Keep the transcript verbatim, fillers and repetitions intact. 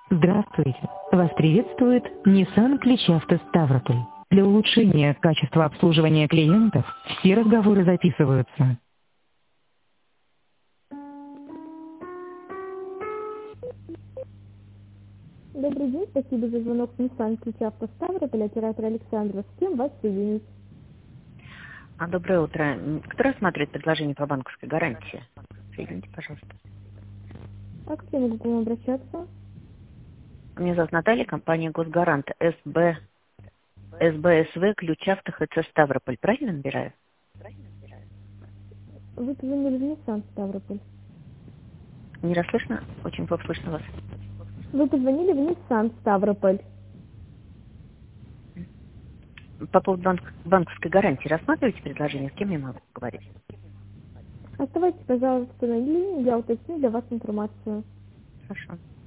Здравствуйте! Вас приветствует Nissan Кличавто Ставрополь. Для улучшения качества обслуживания клиентов все разговоры записываются. Добрый день, спасибо за звонок в Nissan Кличавто Ставрополь, оператор Александров. С кем вас соединить? А, доброе утро. М, Кто рассматривает предложение по банковской гарантии? Соедините, пожалуйста. А как я могу к вам обращаться? Меня зовут Наталья, компания Госгарант, СБ, СБСВ, Ключавто, ХЦ Ставрополь. Правильно набираю? Вы позвонили в Nissan Ставрополь. Не расслышно? Очень плохо слышно вас. Вы позвонили в Nissan Ставрополь. По поводу банк- банковской гарантии рассматриваете предложение? С кем я могу говорить? Оставайтесь, пожалуйста, на линии, я уточню для вас информацию. Хорошо.